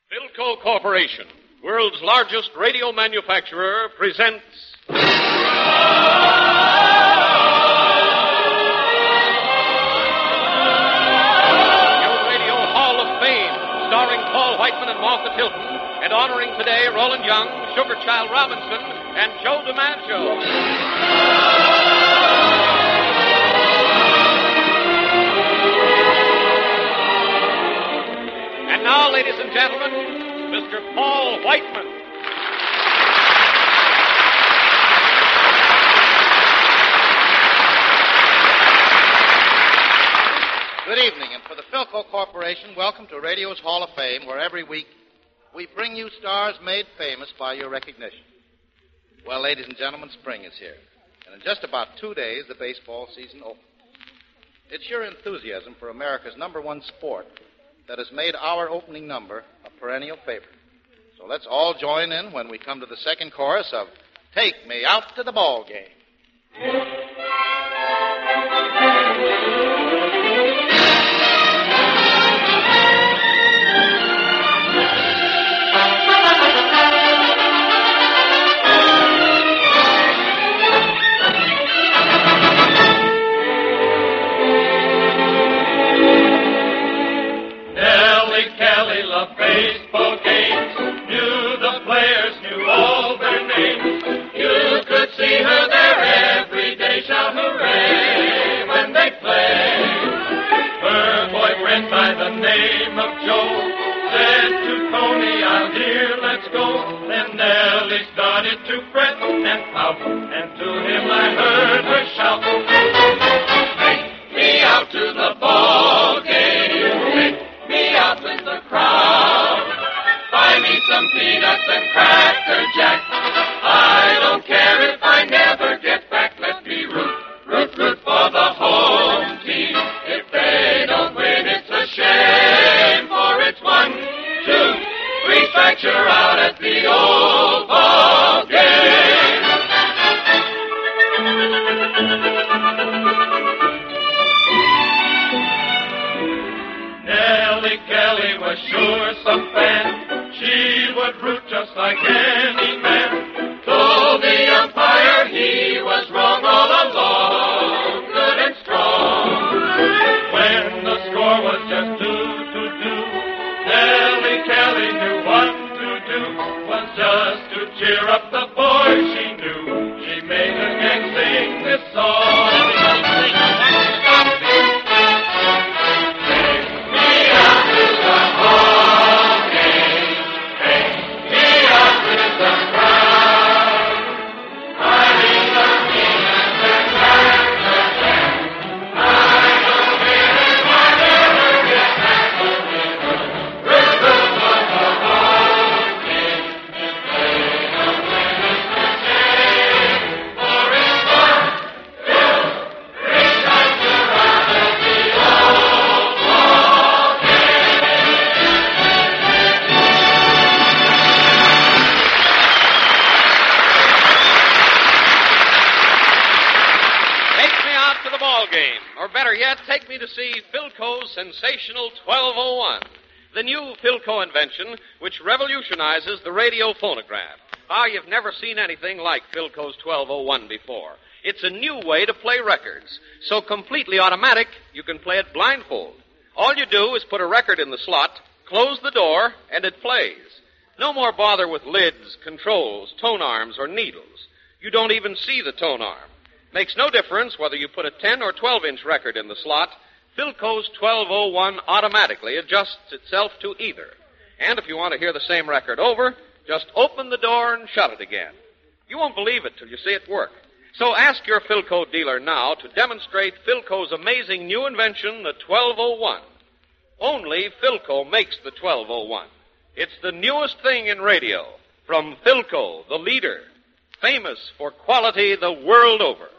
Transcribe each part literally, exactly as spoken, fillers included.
Philco Corporation, world's largest radio manufacturer, presents... New Radio Hall of Fame, starring Paul Whiteman and Martha Tilton, and honoring today Roland Young, Sugar Child Robinson, and Joe DiMaggio. And now, ladies and gentlemen, Mister Paul Whiteman. Good evening, and for the Philco Corporation, welcome to Radio's Hall of Fame, where every week we bring you stars made famous by your recognition. Well, ladies and gentlemen, spring is here, and in just about two days, the baseball season opens. It's your enthusiasm for America's number one sport that has made our opening number a perennial favorite. So let's all join in when we come to the second chorus of Take Me Out to the Ball Game. Baseball games, knew the players, knew all their names. You could see her there every day, shout hooray when they played. Her boyfriend by the name of Joe said to Tony, "I'll dear, let's go." Then Nellie started to fret and pout, and to him I heard her shout, "Take me out to the ball game, take me out with the crowd. Buy me some peanuts and Cracker Jack. I don't care if I never get back. Let me root, root, root for the home team. If they don't win, it's a shame, for it's one, two, three strikes, you're out at the old ball game." Nellie Kelly was sure some fan. She would root just like any man. Told the umpire he was wrong all along, good and strong. When the score was just two to two, Nellie Kelly knew what to do. Was just to cheer up the boys she knew. She made the gang sing this song. Take me to see Philco's sensational twelve oh one, the new Philco invention which revolutionizes the radio phonograph. Ah, you've never seen anything like Philco's twelve oh one before. It's a new way to play records, so completely automatic you can play it blindfold. All you do is put a record in the slot, close the door, and it plays. No more bother with lids, controls, tone arms, or needles. You don't even see the tone arm. Makes no difference whether you put a ten or twelve inch record in the slot. Philco's twelve oh one automatically adjusts itself to either. And if you want to hear the same record over, just open the door and shut it again. You won't believe it till you see it work. So ask your Philco dealer now to demonstrate Philco's amazing new invention, the twelve oh one. Only Philco makes the twelve oh one. It's the newest thing in radio from Philco, the leader, famous for quality the world over.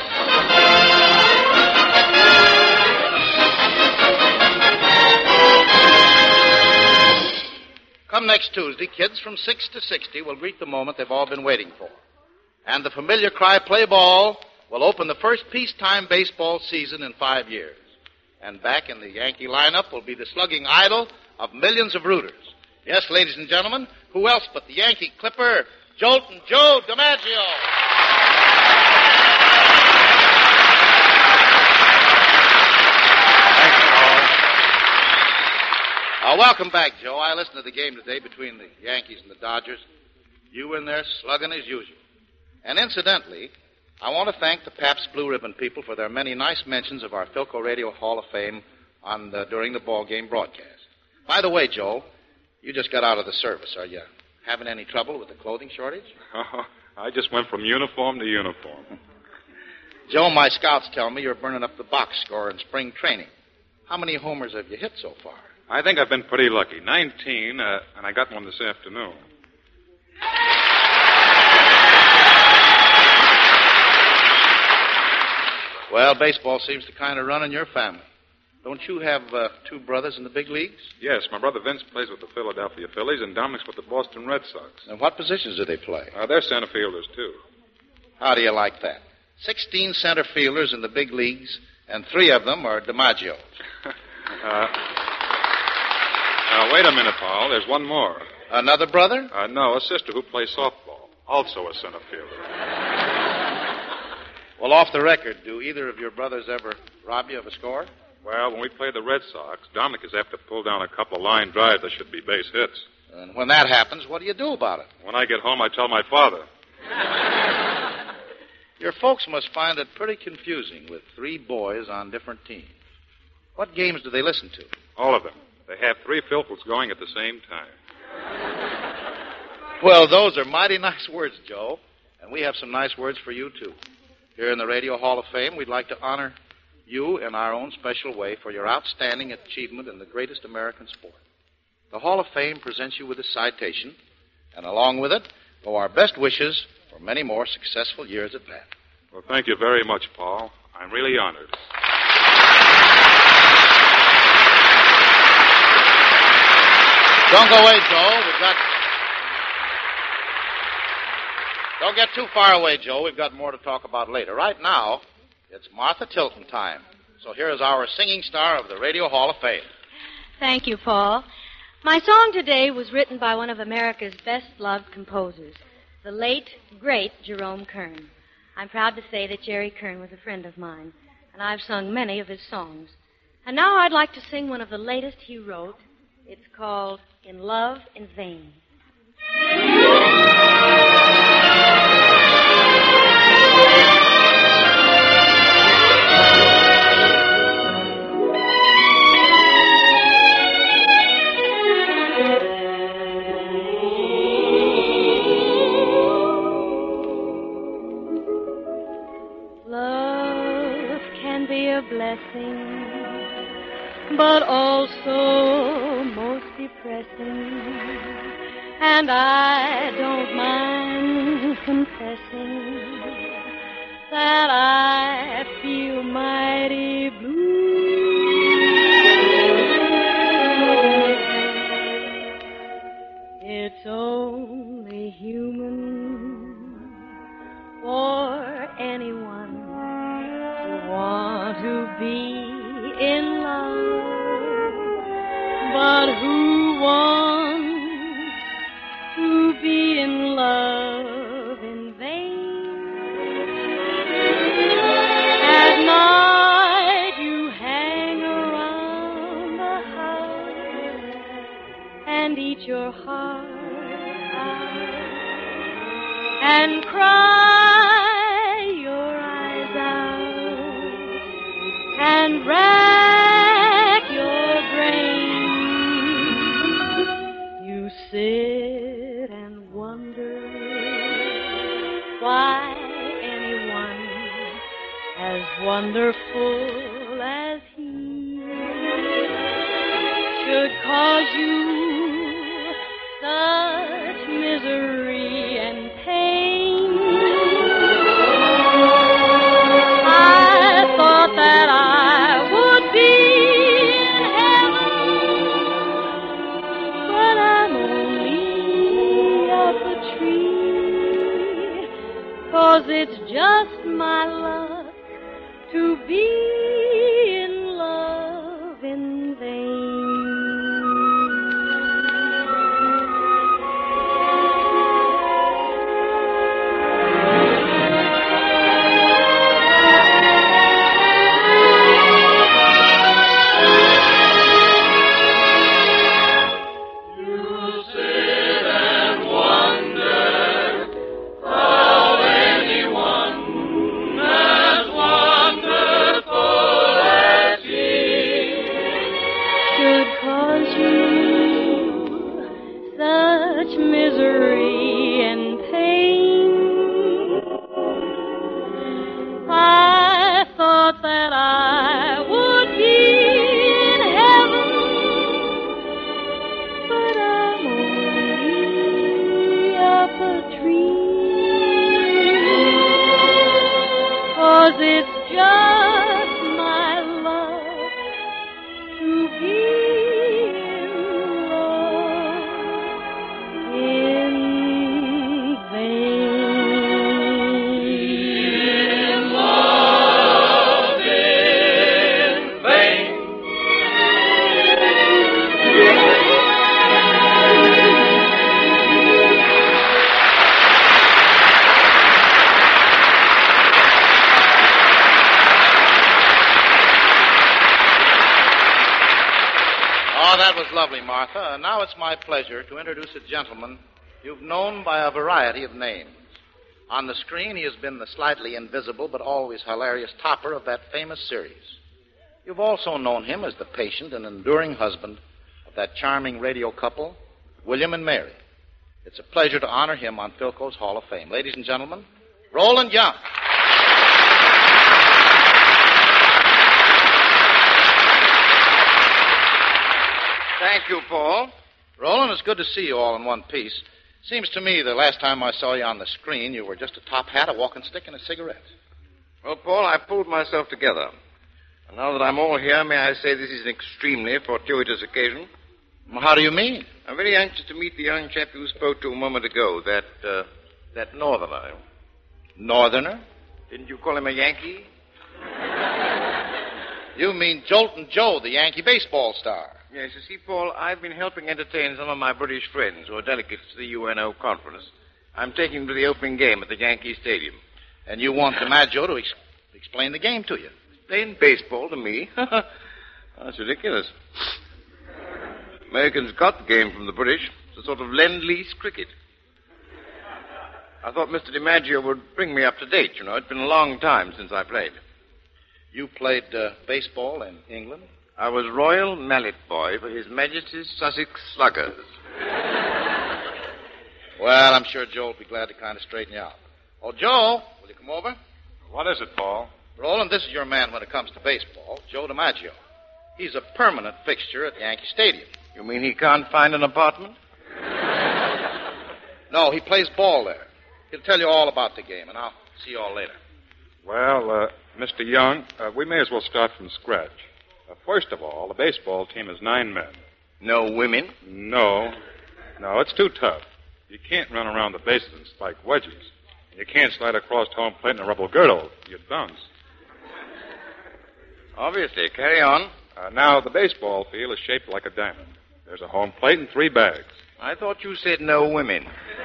Come next Tuesday, kids from six to sixty will greet the moment they've all been waiting for. And the familiar cry, "Play ball," will open the first peacetime baseball season in five years. And back in the Yankee lineup will be the slugging idol of millions of rooters. Yes, ladies and gentlemen, who else but the Yankee Clipper, Joltin' Joe DiMaggio. Thanks, Paul. Uh, welcome back, Joe. I listened to the game today between the Yankees and the Dodgers. You were in there slugging as usual. And incidentally, I want to thank the Pabst Blue Ribbon people for their many nice mentions of our Philco Radio Hall of Fame on the, during the ball game broadcast. By the way, Joe, you just got out of the service. Are you having any trouble with the clothing shortage? Oh, I just went from uniform to uniform. Joe, my scouts tell me you're burning up the box score in spring training. How many homers have you hit so far? I think I've been pretty lucky. Nineteen, uh, and I got one this afternoon. Well, baseball seems to kind of run in your family. Don't you have uh, two brothers in the big leagues? Yes, my brother Vince plays with the Philadelphia Phillies, and Dominic's with the Boston Red Sox. And what positions do they play? Uh, they're center fielders, too. How do you like that? Sixteen center fielders in the big leagues, and three of them are DiMaggio. uh, now, wait a minute, Paul. There's one more. Another brother? Uh, no, a sister who plays softball, also a center fielder. Well, off the record, do either of your brothers ever rob you of a score? Well, when we play the Red Sox, Dominic is apt to pull down a couple of line drives that should be base hits. And when that happens, what do you do about it? When I get home, I tell my father. Your folks must find it pretty confusing with three boys on different teams. What games do they listen to? All of them. They have three Philcos going at the same time. Well, those are mighty nice words, Joe. And we have some nice words for you, too. Here in the Radio Hall of Fame, we'd like to honor you in our own special way for your outstanding achievement in the greatest American sport. The Hall of Fame presents you with a citation, and along with it go our best wishes for many more successful years at bat. Well, thank you very much, Paul. I'm really honored. Don't go away, Joe. We've got... Don't get too far away, Joe. We've got more to talk about later. Right now, it's Martha Tilton time. So here is our singing star of the Radio Hall of Fame. Thank you, Paul. My song today was written by one of America's best-loved composers, the late, great Jerome Kern. I'm proud to say that Jerry Kern was a friend of mine, and I've sung many of his songs. And now I'd like to sing one of the latest he wrote. It's called In Love in Vain. Blessing, but also most depressing, and I don't mind confessing that I feel mighty blue. It's only human for anyone want to be in love, but who wants to be in love in vain? At night you hang around the house and eat your heart out and cry your eyes out and rack your brain. You sit and wonder why anyone as wonderful as he should cause you such misery and pain. I thought that I it's just my luck to be in love in vain. much misery and pain. I thought that I would be in heaven, but I'm only up a tree. 'Cause it's just my luck to be in love in vain. In love in vain. Oh, that was lovely, Martha. And now it's my pleasure to introduce a gentleman you've known by a variety of names. On the screen, he has been the slightly invisible but always hilarious topper of that famous series. You've also known him as the patient and enduring husband of that charming radio couple, William and Mary. It's a pleasure to honor him on Philco's Hall of Fame. Ladies and gentlemen, Roland Young. Thank you, Paul. Roland, it's good to see you all in one piece. Seems to me the last time I saw you on the screen, you were just a top hat, a walking stick, and a cigarette. Well, Paul, I pulled myself together. And now that I'm all here, may I say this is an extremely fortuitous occasion? Well, how do you mean? I'm very anxious to meet the young chap you spoke to a moment ago, that, uh, that northerner. Northerner? Didn't you call him a Yankee? You mean Jolton Joe, the Yankee baseball star. Yes, you see, Paul, I've been helping entertain some of my British friends who are delegates to the U N O conference. I'm taking them to the opening game at the Yankee Stadium. And you want DiMaggio to ex- explain the game to you. Explain baseball to me? That's ridiculous. Americans got the game from the British. It's a sort of lend-lease cricket. I thought Mister DiMaggio would bring me up to date, you know. It's been a long time since I played. You played uh, baseball in England? I was Royal Mallet Boy for His Majesty's Sussex Sluggers. Well, I'm sure Joe will be glad to kind of straighten you out. Oh, Joe, will you come over? What is it, Paul? Roland, this is your man when it comes to baseball, Joe DiMaggio. He's a permanent fixture at Yankee Stadium. You mean he can't find an apartment? No, he plays ball there. He'll tell you all about the game, and I'll see you all later. Well, uh, Mister Young, uh, we may as well start from scratch. Uh, first of all, the baseball team is nine men. No women? No. No, it's too tough. You can't run around the bases and spike wedges. You can't slide across home plate in a rubber girdle. You'd bounce. Obviously. Carry on. Uh, now, the baseball field is shaped like a diamond. There's a home plate and three bags. I thought you said no women.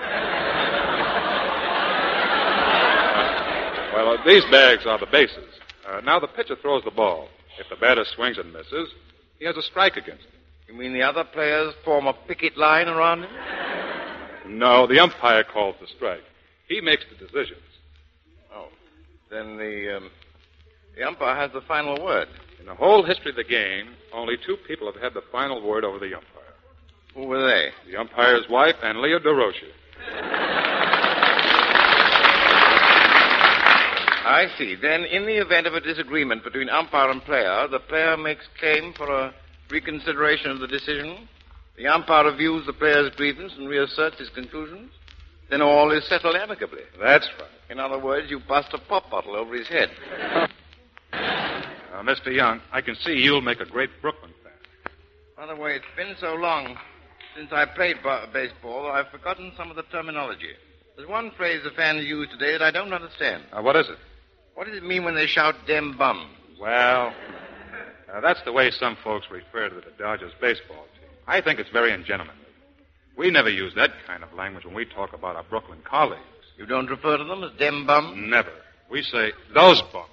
Well, uh, these bags are the bases. Uh, now, the pitcher throws the ball. If the batter swings and misses, he has a strike against him. You mean the other players form a picket line around him? No, the umpire calls the strike. He makes the decisions. Oh. Then the, um, the umpire has the final word. In the whole history of the game, only two people have had the final word over the umpire. Who were they? The umpire's wife and Leo DeRocher. I see. Then, in the event of a disagreement between umpire and player, the player makes claim for a reconsideration of the decision. The umpire reviews the player's grievance and reasserts his conclusions. Then all is settled amicably. That's right. In other words, you bust a pop bottle over his head. Uh, Mister Young, I can see you'll make a great Brooklyn fan. By the way, it's been so long since I played ba- baseball, I've forgotten some of the terminology. There's one phrase the fans use today that I don't understand. Uh, what is it? What does it mean when they shout dem bum? Well, uh, that's the way some folks refer to the Dodgers baseball team. I think it's very ungentlemanly. We never use that kind of language when we talk about our Brooklyn colleagues. You don't refer to them as dem bum? Never. We say, those bums.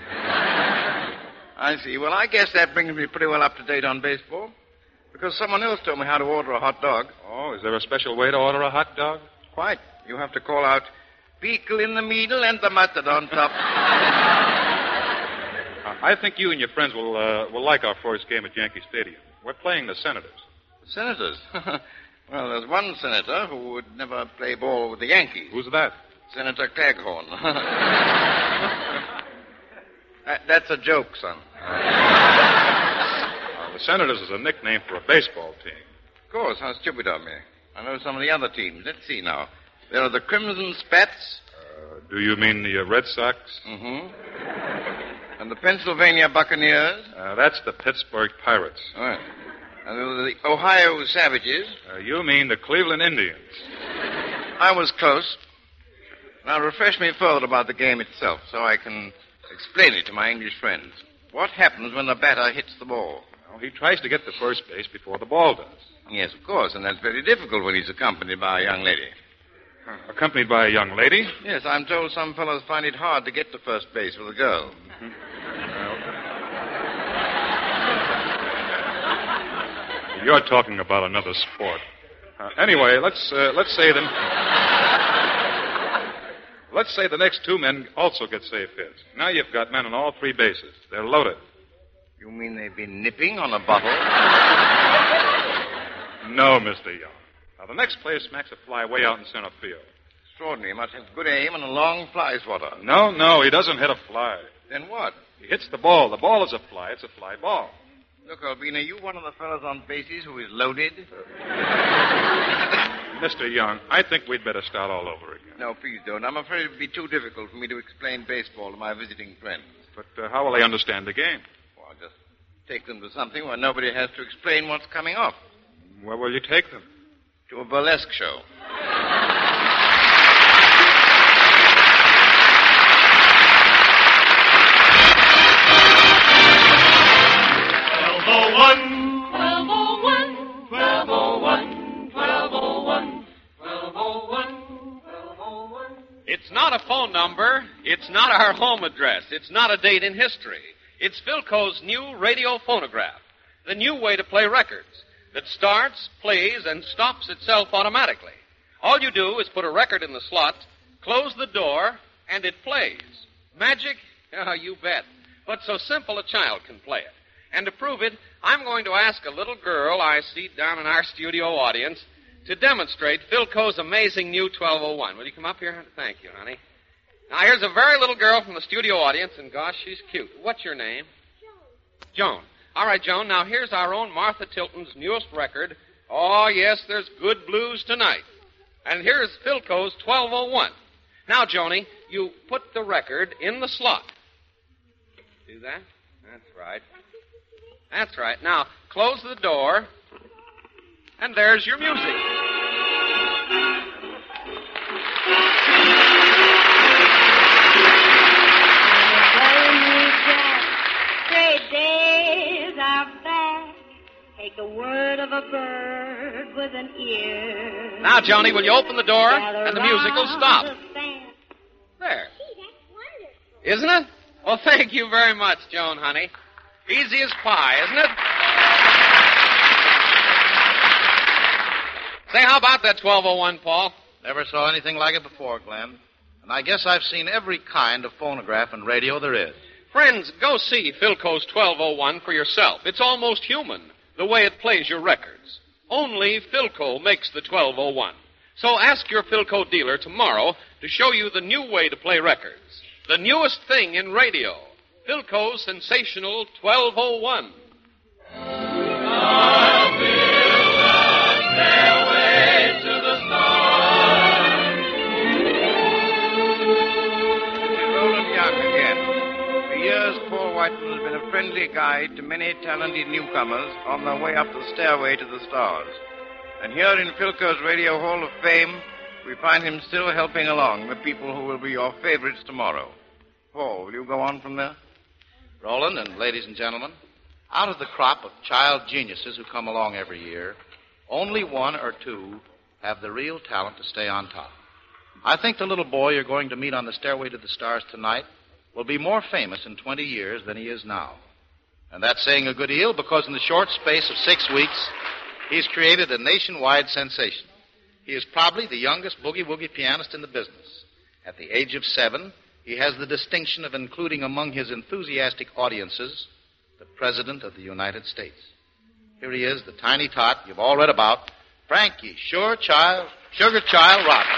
I see. Well, I guess that brings me pretty well up to date on baseball. Because someone else told me how to order a hot dog. Oh, is there a special way to order a hot dog? Quite. You have to call out, pickle in the middle and the mustard on top. Uh, I think you and your friends will uh, will like our first game at Yankee Stadium. We're playing the Senators. The Senators? Well, there's one senator who would never play ball with the Yankees. Who's that? Senator Claghorn. that, that's a joke, son. Uh, the Senators is a nickname for a baseball team. Of course, how stupid of me. I know some of the other teams. Let's see now. There are the Crimson Spats. Uh, do you mean the uh, Red Sox? Mm-hmm. And the Pennsylvania Buccaneers. Uh, that's the Pittsburgh Pirates. All right. And there were the Ohio Savages. Uh, you mean the Cleveland Indians. I was close. Now refresh me further about the game itself so I can explain it to my English friends. What happens when the batter hits the ball? Well, he tries to get to first base before the ball does. Yes, of course, and that's very difficult when he's accompanied by a young lady. Uh, accompanied by a young lady? Yes, I'm told some fellows find it hard to get to first base with a girl. Mm-hmm. Well, you're talking about another sport. Uh, anyway, let's uh, let's say them. Let's say the next two men also get safe hits. Now you've got men on all three bases. They're loaded. You mean they've been nipping on a bottle? No, Mister Young. Now, the next player smacks a fly way out in center field. Extraordinary. He must have good aim and a long fly swatter. No, no, he doesn't hit a fly. Then what? He hits the ball. The ball is a fly. It's a fly ball. Look, Albina, you one of the fellows on bases who is loaded? Mister Young, I think we'd better start all over again. No, please don't. I'm afraid it would be too difficult for me to explain baseball to my visiting friends. But uh, how will they understand the game? Well, I'll just take them to something where nobody has to explain what's coming off. Where will you take them? To a burlesque show. twelve oh one, twelve oh one, twelve oh one, twelve oh one, twelve oh one, twelve oh one. It's not a phone number. It's not our home address. It's not a date in history. It's Philco's new radio phonograph, the new way to play records that starts, plays, and stops itself automatically. All you do is put a record in the slot, close the door, and it plays. Magic? Oh, you bet. But so simple a child can play it. And to prove it, I'm going to ask a little girl I see down in our studio audience to demonstrate Philco's amazing new twelve oh one. Will you come up here? Thank you, honey. Now, here's a very little girl from the studio audience, and gosh, she's cute. What's your name? Joan. Joan. All right, Joan, now here's our own Martha Tilton's newest record. Oh, yes, there's good blues tonight. And here's Philco's twelve oh one. Now, Joni, you put the record in the slot. Do that? That's right. That's right. Now, close the door, and there's your music. Great days are back. Take the word of a bird with an ear. Now, Joni, will you open the door, and the music will stop. There. Isn't it? Well, thank you very much, Joan, honey. Easy as pie, isn't it? Say, how about that twelve oh one, Paul? Never saw anything like it before, Glenn. And I guess I've seen every kind of phonograph and radio there is. Friends, go see Philco's twelve oh one for yourself. It's almost human, the way it plays your records. Only Philco makes the twelve oh one. So ask your Philco dealer tomorrow to show you the new way to play records. The newest thing in radio. Philco's sensational twelve oh one. I'll build a stairway to the stars. Roland Young again. For years, Paul Whiteman has been a friendly guide to many talented newcomers on their way up the stairway to the stars. And here in Philco's Radio Hall of Fame, we find him still helping along the people who will be your favorites tomorrow. Paul, will you go on from there? Roland and ladies and gentlemen, out of the crop of child geniuses who come along every year, only one or two have the real talent to stay on top. I think the little boy you're going to meet on the stairway to the stars tonight will be more famous in twenty years than he is now. And that's saying a good deal because in the short space of six weeks, he's created a nationwide sensation. He is probably the youngest boogie-woogie pianist in the business. At the age of seven, he has the distinction of including among his enthusiastic audiences the President of the United States. Here he is, the tiny tot you've all read about, Frankie Sure Child, Sugar Child Robinson.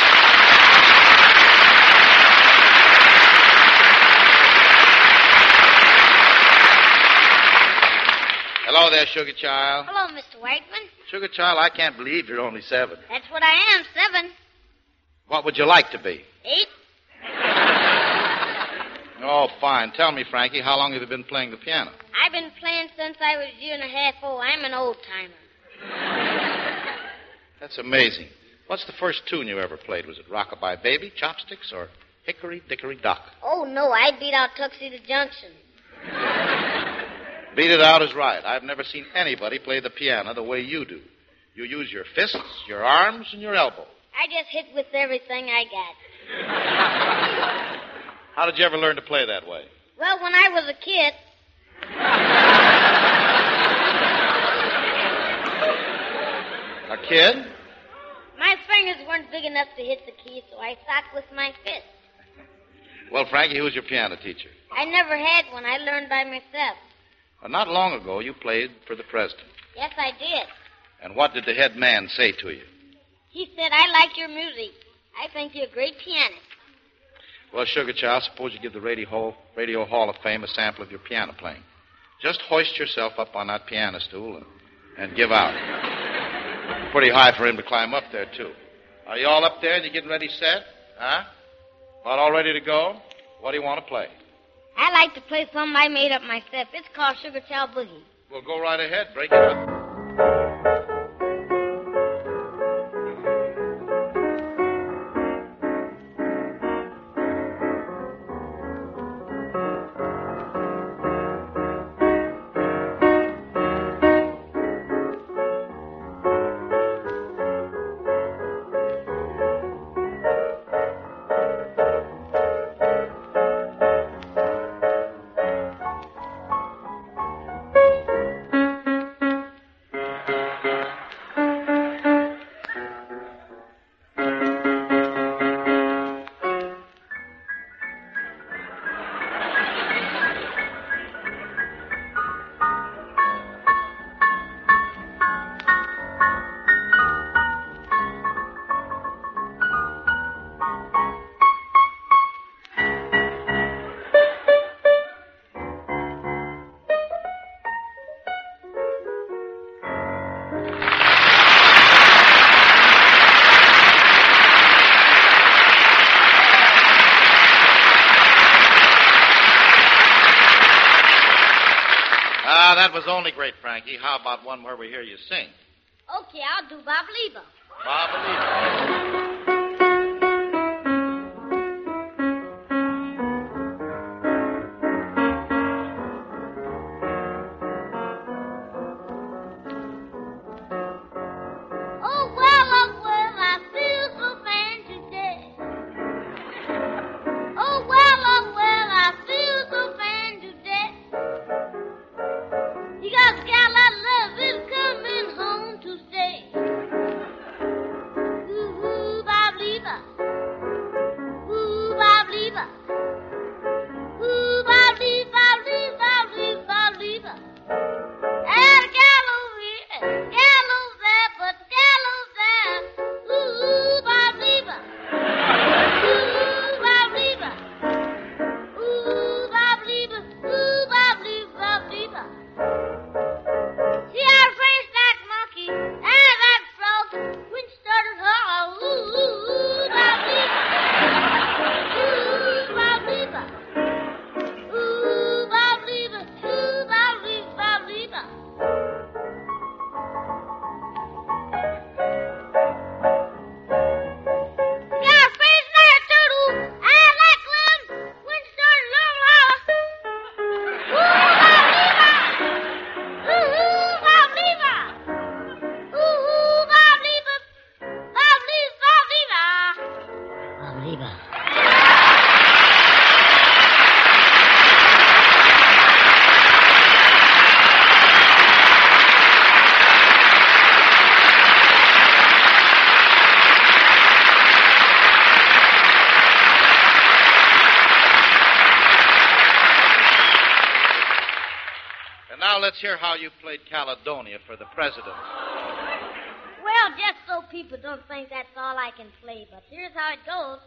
Hello there, Sugar Child. Hello, Mister Wakeman. Sugar Child, I can't believe you're only seven. That's what I am, seven. What would you like to be? Eight. Oh, fine. Tell me, Frankie, how long have you been playing the piano? I've been playing since I was a year and a half old. I'm an old-timer. That's amazing. What's the first tune you ever played? Was it Rockabye Baby, Chopsticks, or Hickory Dickory Dock? Oh, no, I beat out Tuxedo Junction. Beat it out is right. I've never seen anybody play the piano the way you do. You use your fists, your arms, and your elbows. I just hit with everything I got. How did you ever learn to play that way? Well, when I was a kid. A kid? My fingers weren't big enough to hit the key, so I socked with my fist. Well, Frankie, who's your piano teacher? I never had one. I learned by myself. Well, not long ago, you played for the president. Yes, I did. And what did the head man say to you? He said, I like your music. I think you're a great pianist. Well, Sugar Child, suppose you give the Radio Hall, Radio Hall of Fame a sample of your piano playing. Just hoist yourself up on that piano stool and, and give out. Pretty high for him to climb up there, too. Are you all up there and you getting ready set? Huh? About all ready to go? What do you want to play? I like to play something I made up myself. It's called Sugar Child Boogie. Well, go right ahead. Break it up. Ah, that was only great, Frankie. How about one where we hear you sing? Okay, I'll do Bob Leva. Bob Leva. Oh, well, oh, well, I feel so fine today. Oh, well, oh, well, I feel so fine today. You got a gal I love is coming home to stay. Ooh, ooh, Bob Leva. Ooh, Bob Leva. Ooh, Bob Leva, Bob Leva, Bob Leva, Bob Leva. And a gal over here, gal over there, but gal over there. Ooh, Bob Leva. Ooh, Bob Leva. Ooh, Bob Leva. Ooh, Bob Leva, Bob Leva. See our face that monkey and that frog when she started her. Ooh, ooh, ooh, Bob Leva. Ooh, Bob Leva. Ooh, Bob Leva. Ooh, Bob Leva, Bob Leva. See our face that turtle and that clown when she started her. Ooh, Bob Leva. Ooh, ooh, Bob Leva. Bob Leva. Bob Leva, Bob Leva. Bob Leva. And now let's hear how you played Caledonia for the president. Well, Well, just so people don't think that's all I can play, but here's how it goes.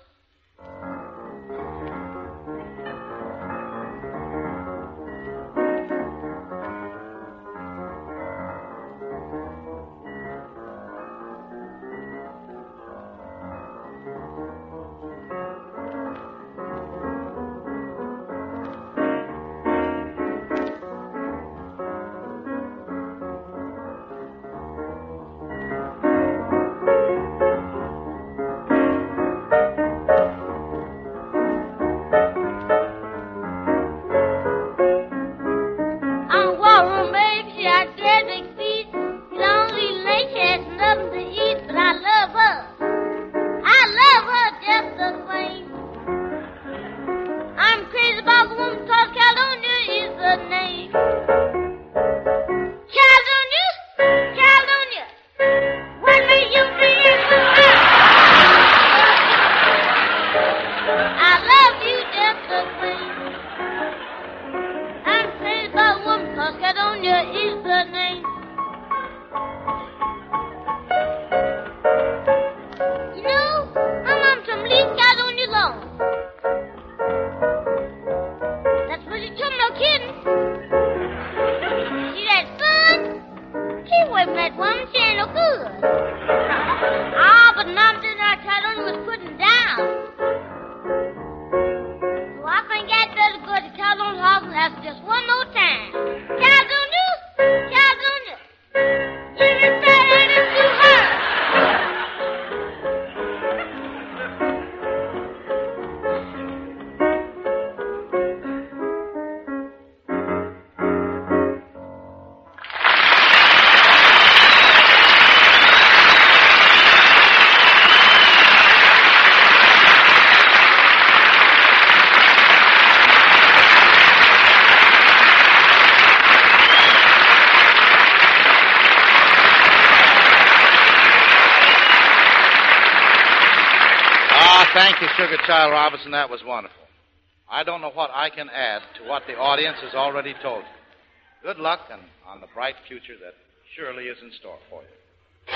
Thank you, Sugar Child Robinson. That was wonderful. I don't know what I can add to what the audience has already told you. Good luck and on the bright future that surely is in store for you.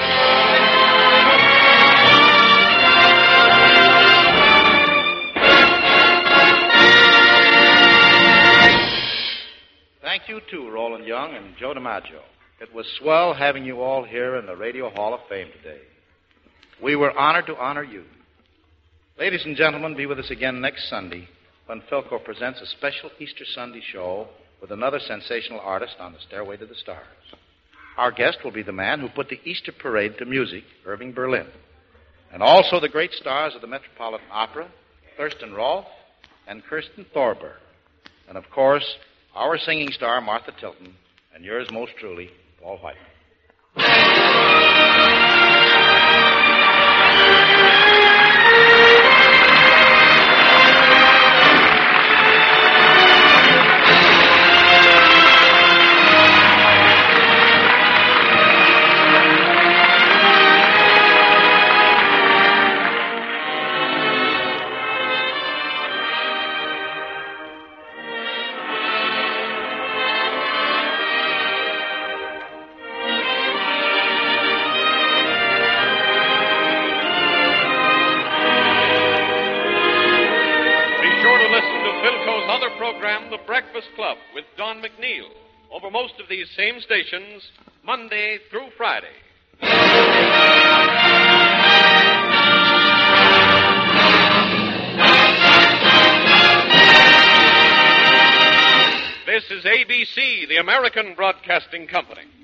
Thank you, too, Roland Young and Joe DiMaggio. It was swell having you all here in the Radio Hall of Fame today. We were honored to honor you. Ladies and gentlemen, be with us again next Sunday when Philco presents a special Easter Sunday show with another sensational artist on the Stairway to the Stars. Our guest will be the man who put the Easter parade to music, Irving Berlin, and also the great stars of the Metropolitan Opera, Thurston Rolfe and Kirsten Thorburn, and, of course, our singing star, Martha Tilton, and yours most truly, Paul Whiteman. Club with Don McNeil over most of these same stations, Monday through Friday. This is A B C, the American Broadcasting Company.